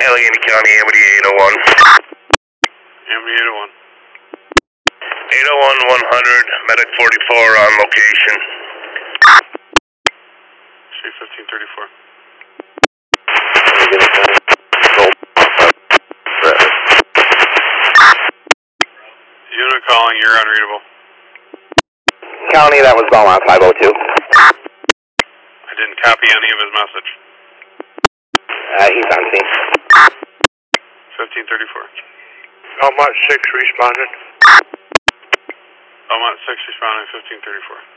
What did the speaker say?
Allegheny County, Amity 801. Amity 801. 801 100, Medic 44 on location. Chief 1534. Unit calling, you're unreadable. County, that was Belmont 502. I didn't copy any of his message. He's on scene. 1534. Belmont 6 responded. Belmont 6 responding 1534.